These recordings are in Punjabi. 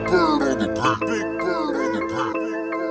bird on the beat. Big bird on the beat.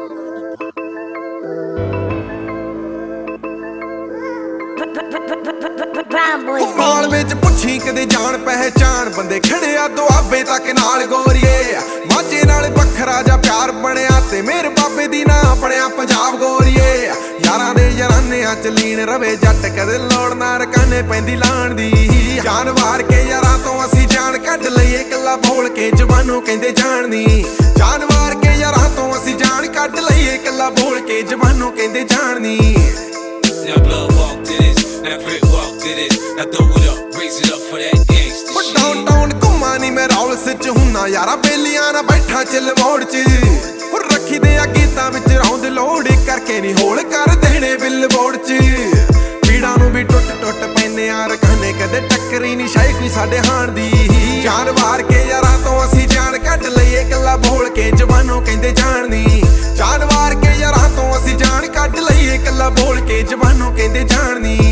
ਮਾਲ ਵਿੱਚ ਪੁੱਛੀ ਕਦੇ ਜਾਣ ਪਹਿਚਾਣ ਬੰਦੇ ਖੜਿਆ ਦੁਆਬੇ ਤੱਕ ਨਾਲ ਗੋਰੀਏ ਮਾਝੇ ਨਾਲ ਵੱਖਰਾ ਜਾ ਪਿਆਰ ਬਣਿਆ ਤੇ ਮੇਰੇ ਬਾਬੇ ਦੀ ਨਾਂ ਬਣਿਆ ਪੰਜਾਬ ਗੋਰੀਏ ਯਾਰਾਂ ਦੇ ਯਾਰਾਨਿਆਂ ਚ ਲੀਨ ਰਵੇ ਜੱਟ ਕਦੇ ਲੋੜ ਨਾ ਰਕਾਨੇ ਪੈਂਦੀ ਲਾਣ ਦੀ ਜਾਨ ਵਾਰ ਕੇ ਯਾਰਾਂ ਤੋਂ ਅਸੀਂ ਜਾਨ ਕੱਢ ਲਈਏ ਕੱਲਾ ਬੋਲ ਕੇ ਜ਼ਬਾਨੋਂ ਕਹਿੰਦੇ ਜਾਣਨੀ ਜਾਨ ਵਾਰ ਕੇ ਯਾਰਾਂ ਤੋਂ ਅਸੀਂ ਜਾਨ ਕੱਢ ਲਈਏ ਕੱਲਾ ਬੋਲ ਕੇ ਜ਼ਬਾਨੋਂ ਕਹਿੰਦੇ ਜਾਣਨੀ Now blood walk to this, now brick walk to this. Now throw it up, raise it up for that gangsta shit. Downtown ਘੁੰਮਾ ਨੀ ਮੈਂ ਰੌਲਸ ਚ ਹੁੰਨਾ ਯਾਰਾ ਬੇਲੀਆਂ ਨਾ ਬੈਠਾ ਚਿਲ ਮੋੜ ਚ ਹੋਰ ਰੱਖੀ ਦੇ ਆ ਗੀਤਾਂ ਵਿੱਚ ਰੌਂਦ ਲੋੜ ਕਰਕੇ ਨੀ ਹੋਲ ਕਰ ਦੇਣੇ ਬਿੱਲ ਬੋਰਡ ਚ ਪੀੜਾਂ ਨੂੰ ਵੀ ਟੁੱਟ ਟੁੱਟ ਪੈਨੇ ਆ ਰਖਾਨੇ ਕਦੇ ਟੱਕਰੀ ਨੀ ਸ਼ਾਇ ਕੋਈ ਸਾਡੇ ਹਾਣ ਦੀ ਜਾਨ ਵਾਰ ਕੇ ਯਾਰਾਂ ਤੋਂ ਅਸੀਂ ਜਾਨ ਕੱਢ ਲਈਏ ਕੱਲਾ ਬੋਲ ਕੇ ਜ਼ਬਾਨੋਂ ਕਹਿੰਦੇ ਜਾਣਨੀ ਜਾਨ ਵਾਰ ਕੇ ਯਾਰਾਂ ਤੋਂ ਅਸੀਂ ਜਾਨ ਕੱਢ ਲਈਏ ਕੱਲਾ ਬੋਲ ਕੇ ਜ਼ਬਾਨੋਂ ਕਹਿੰਦੇ ਜਾਣਨੀ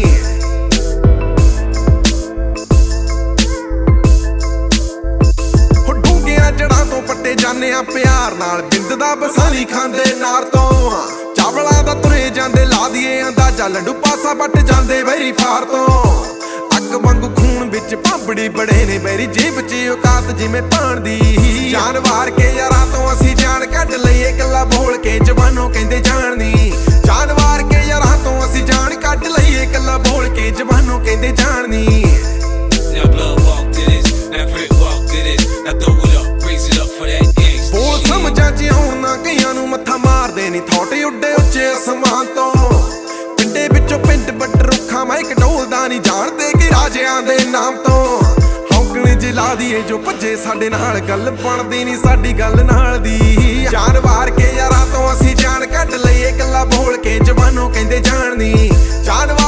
ਜੜਾਂ ਤੋਂ ਪੱਟੇ ਜਾਂਦੇ ਆ ਪਿਆਰ ਨਾਲ ਬਿੰਦ ਦਾ ਬਸਾਲੀ ਖਾਂਦੇ ਨਾਰ ਤੋਂ ਚਾਵਲਾਂ ਦਾ ਤੁਰੇ ਜਾਂਦੇ ਲਾ ਦੀਏ ਅੰਦਾਜ਼ਾ ਲੰਡੂ ਪਾਸਾ ਵੱਟ ਜਾਂਦੇ ਵੈਰੀ ਫਾਰ ਤੋਂ ਅੱਗ ਵਾਂਗੂ ਖੂਨ ਵਿੱਚ ਭਾਂਬੜੀ ਬੜੇ ਨੇ ਮੇਰੀ ਜੀਬ ਚ ਔਕਾਤ ਜਿਵੇਂ ਪਾਣ ਦੀ ਜਾਨ ਵਾਰ ਕੇ ਯਾਰਾਂ ਤੋਂ ਅਸੀਂ ਜਾਨ ਕੱਢ ਲਈਏ ਕੱਲਾ ਬੋਲ ਕੇ ਜ਼ਬਾਨੋਂ ਕਹਿੰਦੇ ਜਾਣਨੀ ਜਾਨ ਵਾਰ ਕੇ ਯਾਰਾਂ ਤੋਂ ਅਸੀਂ ਜਾਨ ਕੱਢ ਲਈਏ ਕੱਲਾ ਬੋਲ ਕੇ ਜ਼ਬਾਨੋਂ ਕਹਿੰਦੇ ਜਾਣਨੀ Now blood walk to this, now brick walk to this. Now throw it up, raise it up for that gangsta ਬੋਲ shit. ਸਮਝਾਂ ਚ ਆਉਣ ਨਾ ਕਈਆਂ ਨੂੰ ਮੱਥਾ ਮਾਰਦੇ ਨੀ ਥੋਟੇ ਉੱਡੇ ਉੱਚੇ ਅਸਮਾਨ ਤੋਂ ਪਿੰਡੇ ਵਿੱਚੋਂ ਪਿੰਡ ਬੱਟ ਰੁੱਖਾ ਮੈਂ ਇੱਕ ਢੋਲਦਾ ਨੀ ਜਾਣਦੇ ਕਿ ਰਾਜਿਆਂ ਦੇ ਨਾਮ ਤੋਂ ਹੌਕਣੇ ਜੇ ਲਾ ਦੀਏ ਜੋ ਭੱਜੇ ਸਾਡੇ ਨਾਲ ਗੱਲ ਬਣਦੀ ਨੀ ਸਾਡੀ ਗੱਲ ਨਾਲ ਦੀ ਜਾਨ ਵਾਰ ਕੇ ਯਾਰਾਂ ਤੋਂ ਅਸੀਂ ਜਾਨ ਕੱਢ ਲਈਏ ਕੱਲਾ ਬੋਲ ਕੇ ਜ਼ਬਾਨੋਂ ਕਹਿੰਦੇ ਜਾਣਨੀ ਜਾਨ